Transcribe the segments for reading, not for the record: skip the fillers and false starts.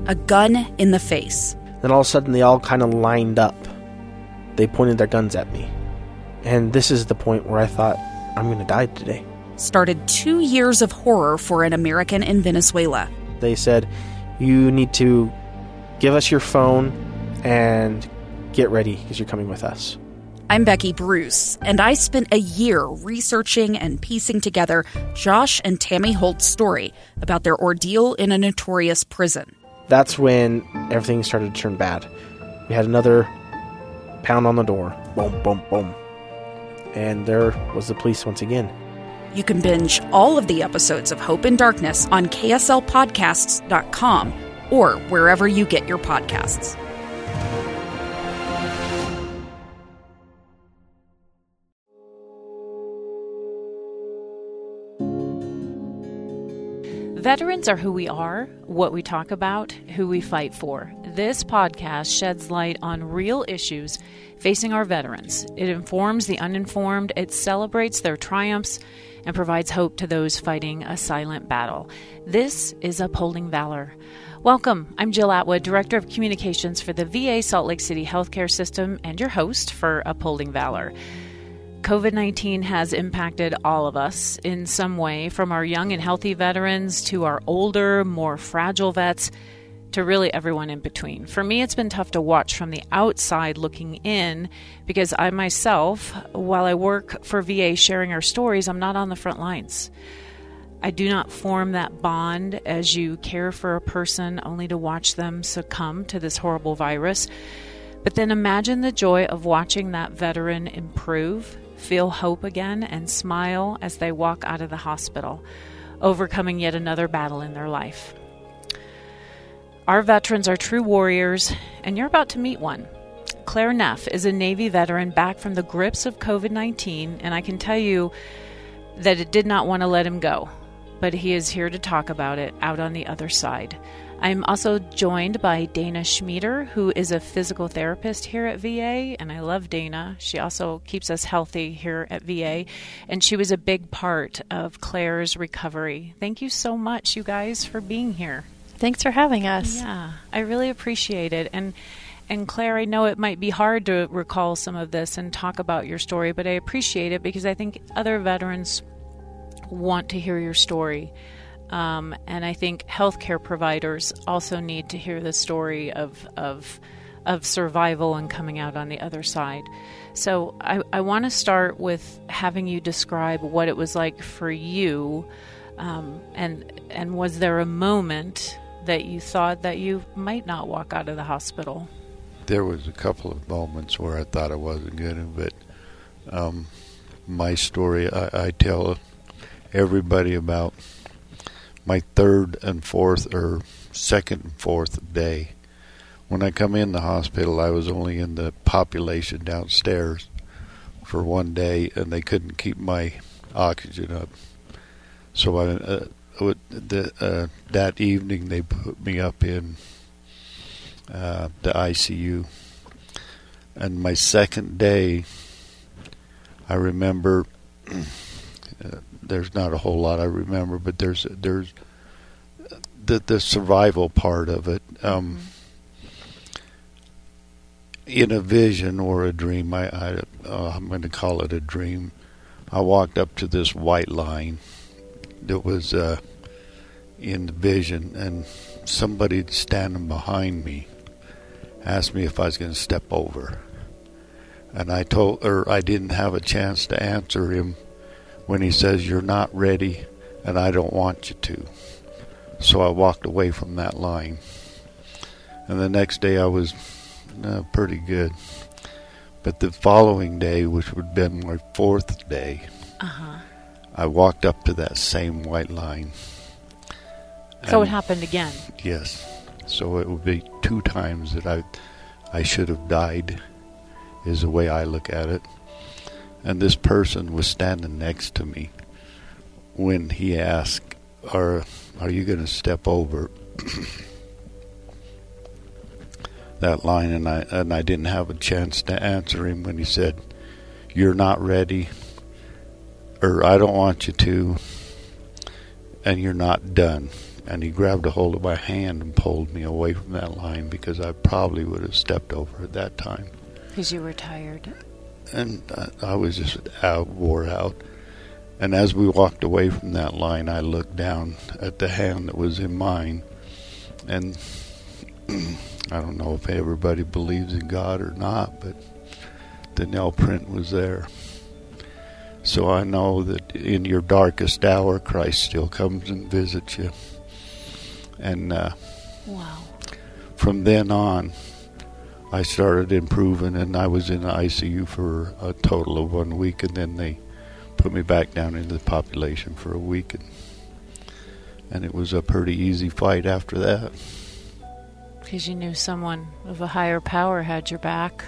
a gun in the face. Then all of a sudden they all kind of lined up. They pointed their guns at me. And this is the point where I thought, I'm going to die today. Started 2 years of horror for an American in Venezuela. They said, you need to give us your phone and get ready because you're coming with us. I'm Becky Bruce, and I spent a year researching and piecing together Josh and Tammy Holt's story about their ordeal in a notorious prison. That's when everything started to turn bad. We had another pound on the door. Boom, boom, boom. And there was the police once again. You can binge all of the episodes of Hope in Darkness on KSLpodcasts.com or wherever you get your podcasts. Veterans are who we are, what we talk about, who we fight for. This podcast sheds light on real issues facing our veterans. It informs the uninformed, it celebrates their triumphs, and provides hope to those fighting a silent battle. This is Upholding Valor. Welcome. I'm Jill Atwood, Director of Communications for the VA Salt Lake City Healthcare System and your host for Upholding Valor. COVID-19 has impacted all of us in some way, from our young and healthy veterans to our older, more fragile vets, to really everyone in between. For me, it's been tough to watch from the outside looking in because I myself, while I work for VA sharing our stories, I'm not on the front lines. I do not form that bond as you care for a person only to watch them succumb to this horrible virus. But then imagine the joy of watching that veteran improve, feel hope again, and smile as they walk out of the hospital, overcoming yet another battle in their life. Our veterans are true warriors, and you're about to meet one. Claire Neff is a Navy veteran back from the grips of COVID-19, and I can tell you that it did not want to let him go, but he is here to talk about it out on the other side. I'm also joined by Dana Schmieder, who is a physical therapist here at VA, and I love Dana. She also keeps us healthy here at VA, and she was a big part of Claire's recovery. Thank you so much, you guys, for being here. Thanks for having us. Yeah, I really appreciate it. And Claire, I know it might be hard to recall some of this and talk about your story, but I appreciate it because I think other veterans want to hear your story. And I think healthcare providers also need to hear the story of survival and coming out on the other side. So I want to start with having you describe what it was like for you, and was there a moment that you thought that you might not walk out of the hospital? There was a couple of moments where I thought I wasn't going to, but my story, I tell everybody about my third and fourth, or second and fourth day. When I come in the hospital, I was only in the population downstairs for one day, and they couldn't keep my oxygen up. So that evening, they put me up in the ICU. And my second day, I remember... there's not a whole lot I remember, but there's the survival part of it. In a vision or a dream, I'm going to call it a dream, I walked up to this white line that was in the vision, and somebody standing behind me asked me if I was going to step over. And I didn't have a chance to answer him when he says, "You're not ready, and I don't want you to." So I walked away from that line. And the next day I was pretty good. But the following day, which would have been my fourth day, I walked up to that same white line. So it happened again? Yes. So it would be 2 times that I should have died, is the way I look at it. And this person was standing next to me when he asked, are you going to step over that line? And I didn't have a chance to answer him when he said, "You're not ready," or "I don't want you to," and "You're not done." And he grabbed a hold of my hand and pulled me away from that line, because I probably would have stepped over at that time. Because you were tired. And I was just wore out. And as we walked away from that line, I looked down at the hand that was in mine. And I don't know if everybody believes in God or not, but the nail print was there. So I know that in your darkest hour, Christ still comes and visits you. And wow. From then on, I started improving, and I was in the ICU for a total of 1 week, and then they put me back down into the population for a week, and it was a pretty easy fight after that. Because you knew someone of a higher power had your back.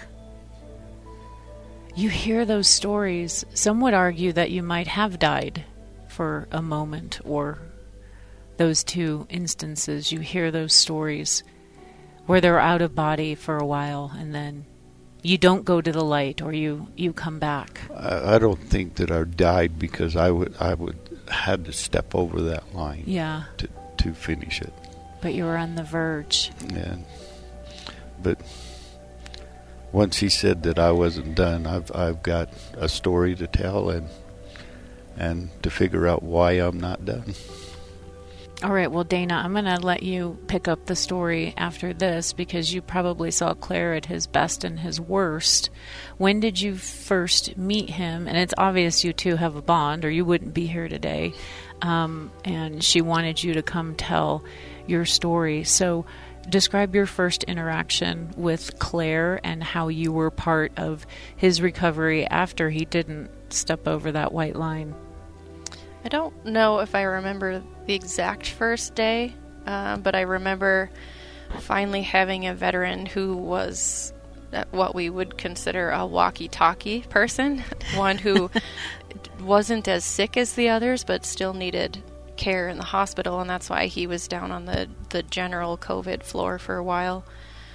You hear those stories. Some would argue that you might have died for a moment, or those two instances. You hear those stories where they're out of body for a while, and then you don't go to the light, or you come back. I don't think that I died, because I would had to step over that line. Yeah. To finish it. But you were on the verge. Yeah. But once he said that I wasn't done, I've got a story to tell and to figure out why I'm not done. All right, well, Dana, I'm going to let you pick up the story after this, because you probably saw Claire at his best and his worst. When did you first meet him? And it's obvious you two have a bond, or you wouldn't be here today. And she wanted you to come tell your story. So describe your first interaction with Claire and how you were part of his recovery after he didn't step over that white line. I don't know if I remember the exact first day, but I remember finally having a veteran who was what we would consider a walkie-talkie person, one who wasn't as sick as the others but still needed care in the hospital, and that's why he was down on the general COVID floor for a while.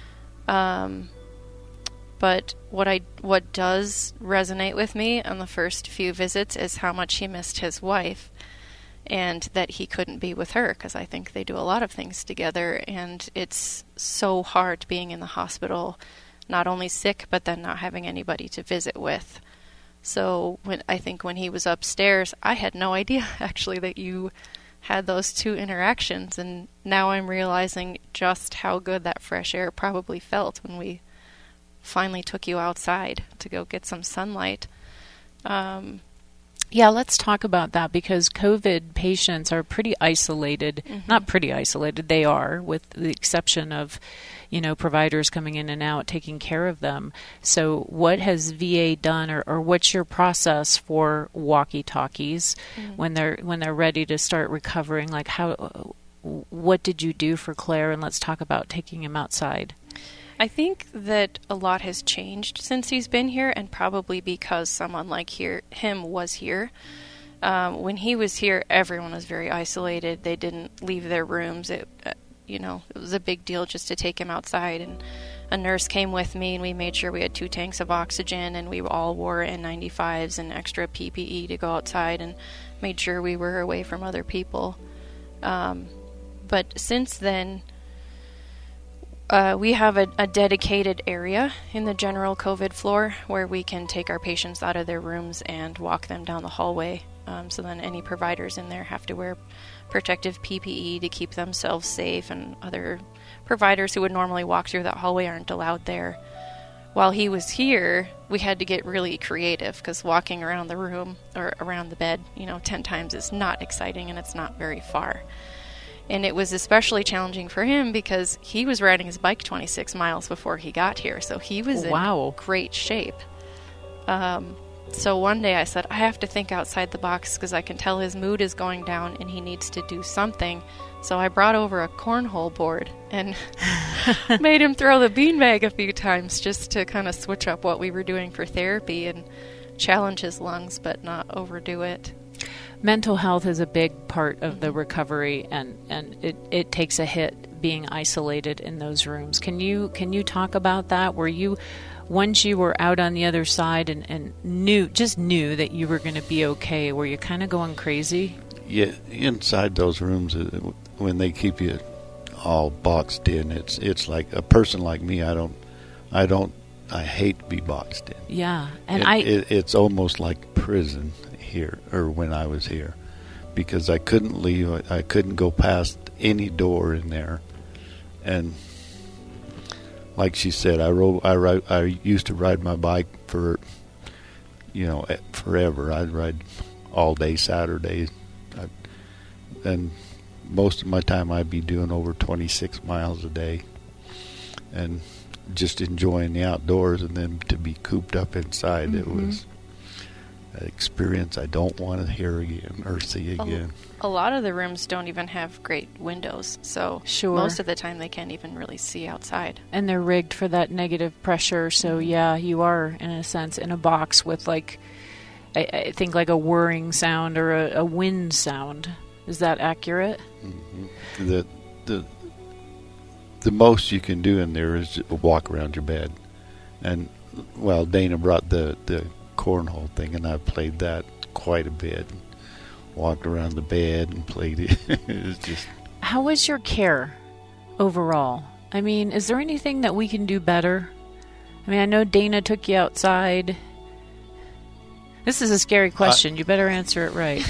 But what does resonate with me on the first few visits is how much he missed his wife, and that he couldn't be with her, because I think they do a lot of things together, and it's so hard being in the hospital, not only sick, but then not having anybody to visit with. So when he was upstairs, I had no idea actually that you had those two interactions, and now I'm realizing just how good that fresh air probably felt when we finally took you outside to go get some sunlight. Yeah, let's talk about that, because COVID patients are pretty isolated. Mm-hmm. Not pretty isolated, they are, with the exception of, providers coming in and out taking care of them. So what has VA done, or what's your process for walkie-talkies when they're ready to start recovering? Like, what did you do for Claire? And let's talk about taking him outside. I think that a lot has changed since he's been here, and probably because someone like him was here. When he was here, everyone was very isolated. They didn't leave their rooms. It was a big deal just to take him outside. And a nurse came with me, and we made sure we had 2 tanks of oxygen, and we all wore N95s and extra PPE to go outside, and made sure we were away from other people. But since then, we have a dedicated area in the general COVID floor where we can take our patients out of their rooms and walk them down the hallway. So then any providers in there have to wear protective PPE to keep themselves safe, and other providers who would normally walk through that hallway aren't allowed there. While he was here, we had to get really creative, because walking around the room or around the bed, 10 times is not exciting, and it's not very far. And it was especially challenging for him because he was riding his bike 26 miles before he got here. So he was in great shape. So one day I said, I have to think outside the box, because I can tell his mood is going down and he needs to do something. So I brought over a cornhole board and made him throw the beanbag a few times, just to kind of switch up what we were doing for therapy and challenge his lungs but not overdo it. Mental health is a big part of the recovery, and it takes a hit being isolated in those rooms. Can you talk about that? Were you, once you were out on the other side and knew that you were going to be okay, were you kind of going crazy? Yeah, inside those rooms, when they keep you all boxed in, it's like a person like me. I hate to be boxed in. Yeah, and it's almost like prison here, or when I was here, because I couldn't leave. I couldn't go past any door in there, and like she said, I used to ride my bike for, forever. I'd ride all day Saturdays, and most of my time I'd be doing over 26 miles a day, and just enjoying the outdoors. And then to be cooped up inside, it was an experience I don't want to hear again or see again. A lot of the rooms don't even have great windows, so most of the time they can't even really see outside. And they're rigged for that negative pressure, so yeah, you are, in a sense, in a box with, like, I think like a whirring sound or a wind sound. Is that accurate? Mm-hmm. The most you can do in there is walk around your bed. And, well, Dana brought the cornhole thing, and I played that quite a bit. Walked around the bed and played it. It was just... How was your care overall? I mean, is there anything that we can do better? I mean, I know Dana took you outside. This is a scary question. You better answer it right.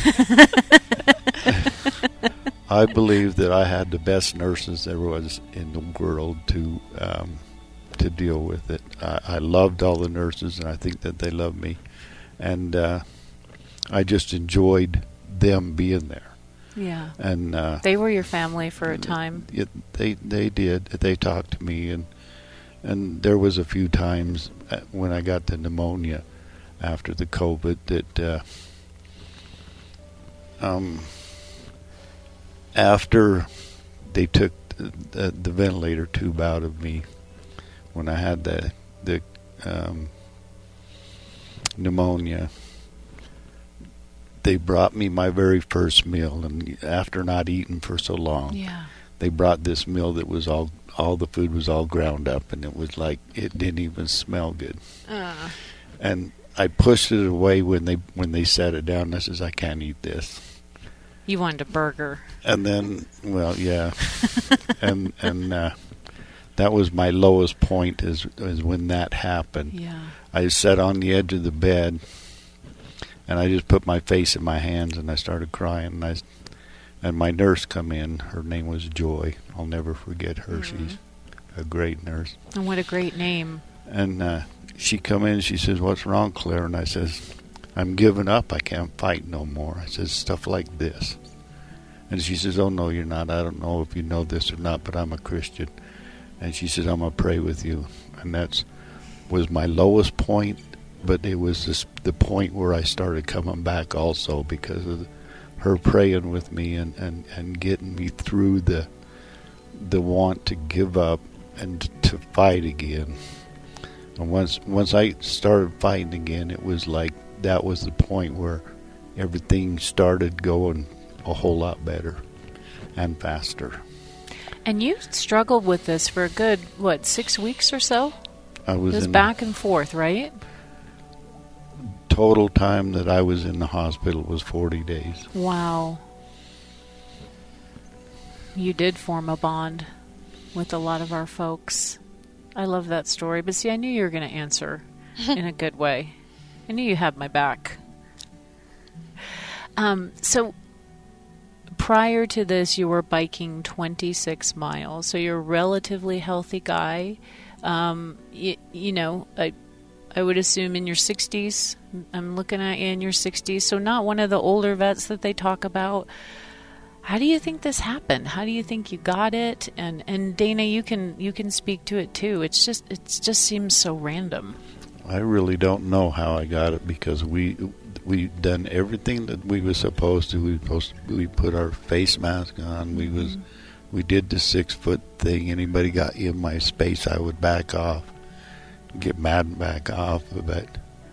I believe that I had the best nurses there was in the world to deal with it. I loved all the nurses, and I think that they loved me. And I just enjoyed them being there. Yeah. And they were your family for a time. They did. They talked to me, and there was a few times when I got the pneumonia after the COVID that after they took the ventilator tube out of me, when I had the pneumonia, they brought me my very first meal, and after not eating for so long, they brought this meal that was all the food was all ground up, and it was like it didn't even smell good. And I pushed it away when they set it down. I says, I can't eat this. You wanted a burger. And then, well, yeah, and that was my lowest point is when that happened. Yeah. I sat on the edge of the bed, and I just put my face in my hands, and I started crying. And my nurse come in. Her name was Joy. I'll never forget her. She's a great nurse. And what a great name. And she come in, and she says, "What's wrong, Claire?" And I says, "I'm giving up. I can't fight no more." I says, "Stuff like this." And she says, "Oh, no, you're not. I don't know if you know this or not, but I'm a Christian." And she says, "I'm going to pray with you." And that was my lowest point, but it was the point where I started coming back also because of her praying with me and getting me through the want to give up and to fight again. And once I started fighting again, it was like that was the point where everything started going a whole lot better and faster. And you struggled with this for a good, 6 weeks or so? It was back and forth, right? Total time that I was in the hospital was 40 days. Wow. You did form a bond with a lot of our folks. I love that story. But see, I knew you were going to answer in a good way. I knew you had my back. So prior to this, you were biking 26 miles. So you're a relatively healthy guy. You know, I would assume in your 60s. I'm looking at you in your 60s. So not one of the older vets that they talk about. How do you think this happened? How do you think you got it? And Dana, you can speak to it too. It just seems so random. I really don't know how I got it because we done everything that we were supposed to. We put our face mask on. We did the 6-foot thing. Anybody got in my space, I would back off, get mad and back off. But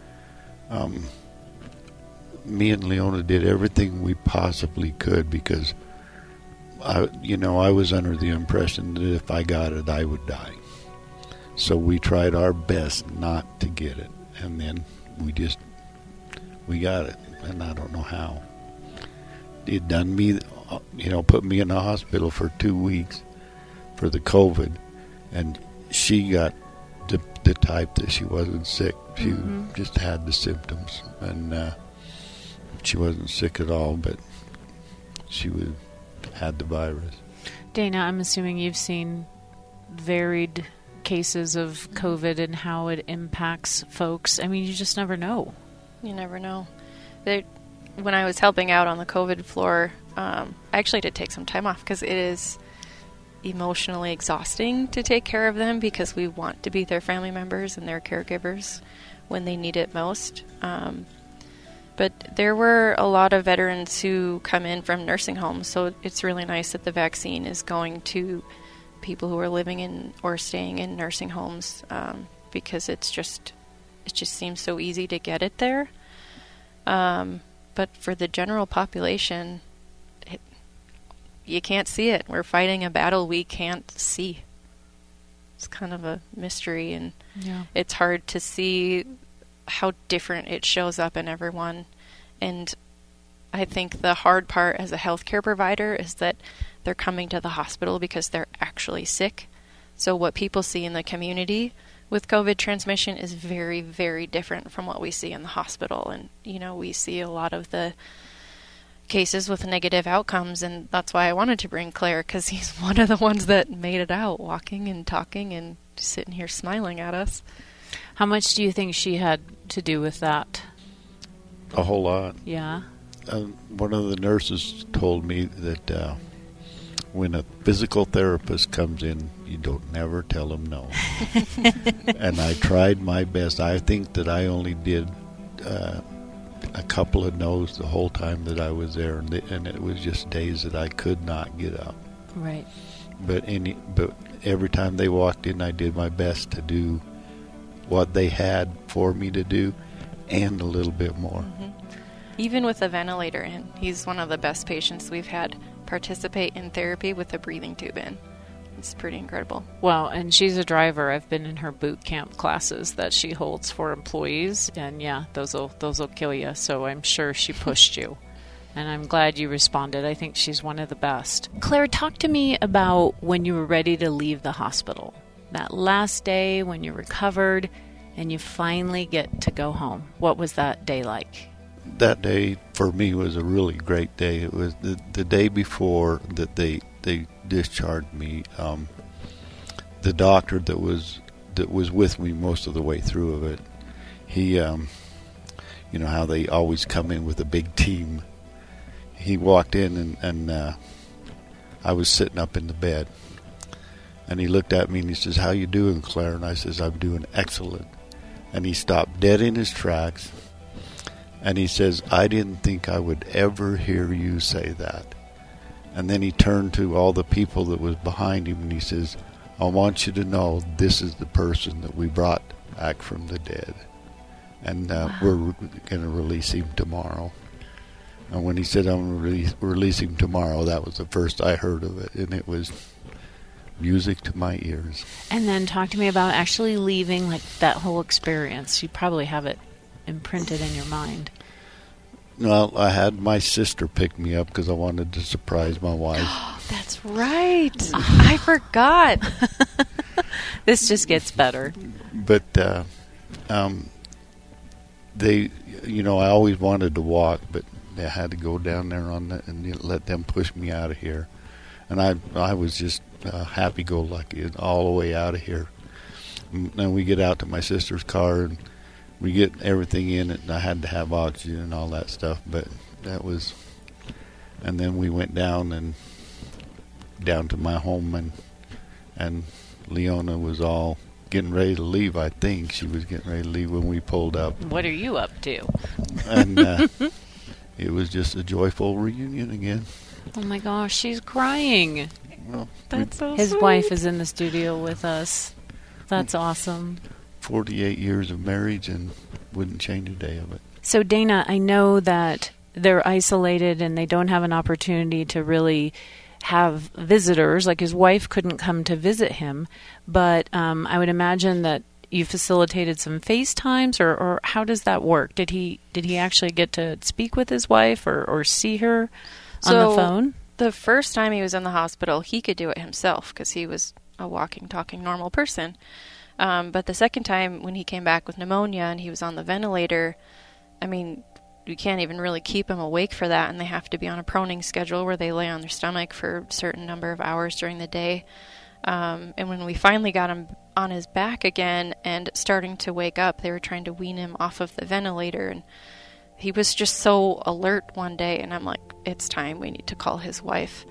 me and Leona did everything we possibly could because I was under the impression that if I got it, I would die. So we tried our best not to get it, and then we got it, and I don't know how. It done me put me in the hospital for 2 weeks for the COVID, and she got the type that she wasn't sick. She just had the symptoms, and she wasn't sick at all, but she had the virus. Dana, I'm assuming you've seen varied cases of COVID and how it impacts folks. I mean, you just never know. You never know. When I was helping out on the COVID floor, I actually did take some time off because it is emotionally exhausting to take care of them because we want to be their family members and their caregivers when they need it most. But there were a lot of veterans who come in from nursing homes, so it's really nice that the vaccine is going to people who are living in or staying in nursing homes, because it just seems so easy to get it there. But for the general population, you can't see it. We're fighting a battle we can't see. It's kind of a mystery, and it's hard to see how different it shows up in everyone. And I think the hard part as a healthcare provider is that they're coming to the hospital because they're actually sick. So what people see in the community with COVID transmission is very, very different from what we see in the hospital. And, we see a lot of the cases with negative outcomes, and that's why I wanted to bring Claire, because he's one of the ones that made it out, walking and talking and sitting here smiling at us. How much do you think she had to do with that? A whole lot. Yeah. One of the nurses told me that when a physical therapist comes in, you don't never tell them no. And I tried my best. I think that I only did a couple of no's the whole time that I was there, and it was just days that I could not get up. Right. But every time they walked in, I did my best to do what they had for me to do, and a little bit more. Mm-hmm. Even with a ventilator in, he's one of the best patients we've had participate in therapy with a breathing tube in. It's pretty incredible. Well, and she's a driver. I've been in her boot camp classes that she holds for employees, and those will kill you. So I'm sure she pushed you, and I'm glad you responded. I think she's one of the best. Claire, talk to me about when you were ready to leave the hospital. That last day when you recovered and you finally get to go home. What was that day like? That day for me was a really great day. It was the day before that they discharged me. The doctor that was with me most of the way through of it, he, how they always come in with a big team. He walked in and I was sitting up in the bed. And he looked at me and he says, "How you doing, Claire?" And I says, "I'm doing excellent." And he stopped dead in his tracks. And he says, "I didn't think I would ever hear you say that." And then he turned to all the people that was behind him and he says, "I want you to know this is the person that we brought back from the dead. And we're going to release him tomorrow." And when he said, "I'm going to release him tomorrow," that was the first I heard of it. And it was music to my ears. And then talk to me about actually leaving, like that whole experience. You probably have it imprinted in your mind. Well, I had my sister pick me up because I wanted to surprise my wife. That's right. I forgot. This just gets better. But they, I always wanted to walk, but I had to go down there and let them push me out of here. And I was just happy-go-lucky all the way out of here. And we get out to my sister's car and we get everything in it, and I had to have oxygen and all that stuff, but that was, and then we went down to my home, and Leona was all getting ready to leave. I think she was getting ready to leave when we pulled up. What are you up to? And it was just a joyful reunion again. Oh my gosh, she's crying. Well, That's so His sweet. wife is in the studio with us. That's awesome. 48 years of marriage and wouldn't change a day of it. So Dana, I know that they're isolated and they don't have an opportunity to really have visitors. Like his wife couldn't come to visit him, but I would imagine that you facilitated some FaceTimes, or how does that work? Did he actually get to speak with his wife or see her on the phone? The first time he was in the hospital, he could do it himself because he was a walking, talking, normal person. But the second time when he came back with pneumonia and he was on the ventilator, I mean, you can't even really keep him awake for that, and they have to be on a proning schedule where they lay on their stomach for a certain number of hours during the day. And when we finally got him on his back again and starting to wake up, they were trying to wean him off of the ventilator, and he was just so alert one day, and I'm like, it's time, we need to call his wife.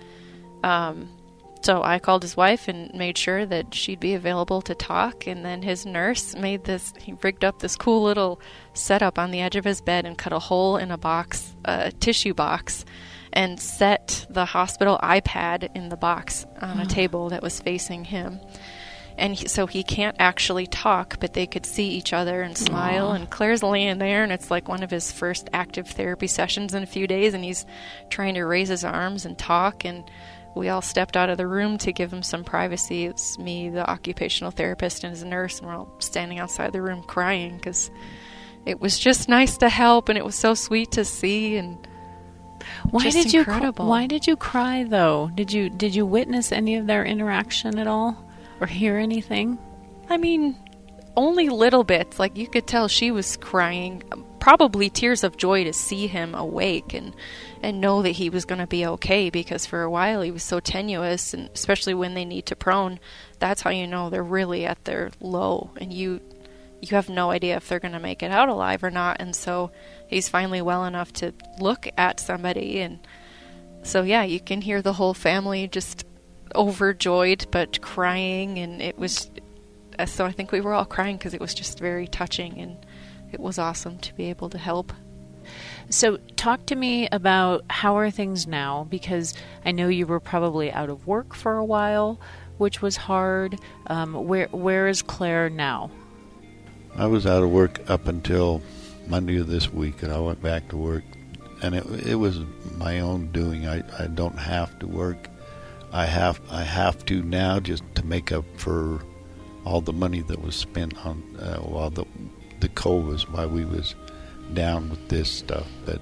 So I called his wife and made sure that she'd be available to talk, and then his nurse he rigged up this cool little setup on the edge of his bed and cut a hole in a tissue box, and set the hospital iPad in the box on a table that was facing him. And so he can't actually talk, but they could see each other and smile. And Claire's laying there, and it's like one of his first active therapy sessions in a few days, and he's trying to raise his arms and talk, and we all stepped out of the room to give him some privacy. It's me, the occupational therapist, and his nurse, and we're all standing outside the room crying because it was just nice to help, and it was so sweet to see, and why did you cry, though? Did you witness any of their interaction at all? Or hear anything? I mean, only little bits. Like, you could tell she was crying, probably tears of joy to see him awake and know that he was going to be okay, because for a while he was so tenuous, and especially when they need to prone, that's how you know they're really at their low, and you have no idea if they're going to make it out alive or not. And so he's finally well enough to look at somebody, and so yeah, you can hear the whole family just overjoyed but crying, and it was so I think we were all crying because it was just very touching, and it was awesome to be able to help. So talk to me about how are things now, because I know you were probably out of work for a while, which was hard. Where is Claire now? I was out of work up until Monday of this week, and I went back to work, and it was my own doing. I don't have to work. I have to now, just to make up for all the money that was spent on while the COVID, while we was down with this stuff. But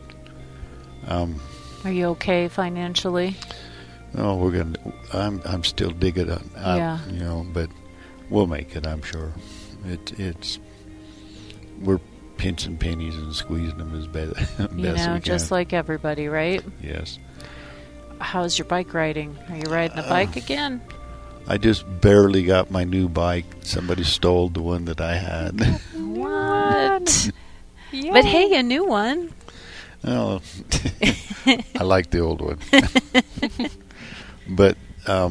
are you okay financially? No, I'm still digging it out, yeah. But we'll make it, I'm sure. We're pinching pennies and squeezing them as best we can. Just like everybody, right? Yes. How's your bike riding? Are you riding a bike again? I just barely got my new bike. Somebody stole the one that I had. What? But hey, a new one. Oh, I like the old one. But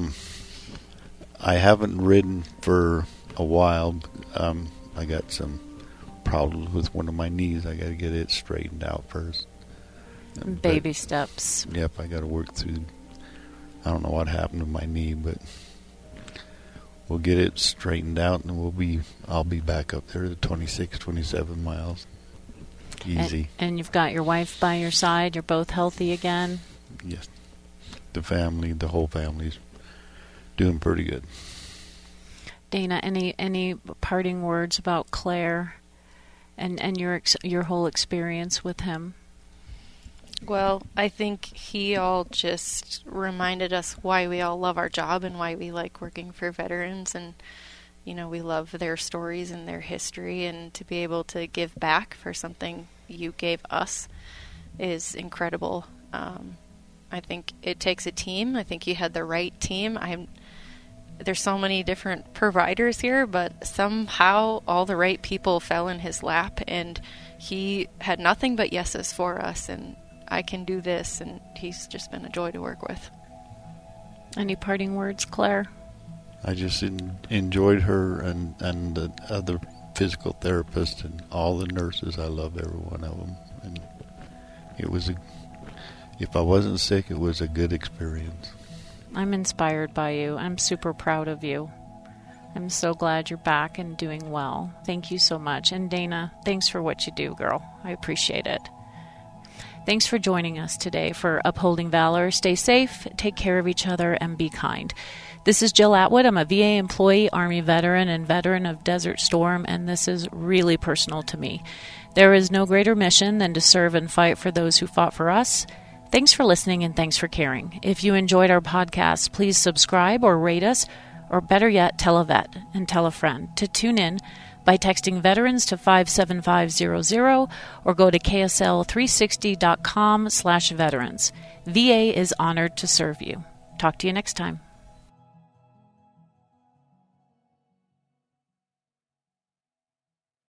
I haven't ridden for a while. I got some problems with one of my knees. I got to get it straightened out first. Baby steps. Yep, I got to work through. I don't know what happened to my knee, but we'll get it straightened out, and I'll be back up there to 26, 27 miles. Easy. And you've got your wife by your side. You're both healthy again. Yes, the whole family's doing pretty good. Dana, any parting words about Claire and your whole experience with him? Well, I think he all just reminded us why we all love our job and why we like working for veterans, and we love their stories and their history, and to be able to give back for something you gave us is incredible. I think it takes a team. I think you had the right team. There's so many different providers here, but somehow all the right people fell in his lap, and he had nothing but yeses for us, and I can do this, and he's just been a joy to work with. Any parting words, Claire? I just enjoyed her and the other physical therapists and all the nurses. I love every one of them, and if I wasn't sick, it was a good experience. I'm inspired by you. I'm super proud of you. I'm so glad you're back and doing well. Thank you so much. And Dana, thanks for what you do, girl. I appreciate it. Thanks for joining us today for Upholding Valor. Stay safe, take care of each other, and be kind. This is Jill Atwood. I'm a VA employee, Army veteran, and veteran of Desert Storm, and this is really personal to me. There is no greater mission than to serve and fight for those who fought for us. Thanks for listening and thanks for caring. If you enjoyed our podcast, please subscribe or rate us, or better yet, tell a vet and tell a friend to tune in by texting veterans to 57500 or go to ksl360.com/veterans. VA is honored to serve you. Talk to you next time.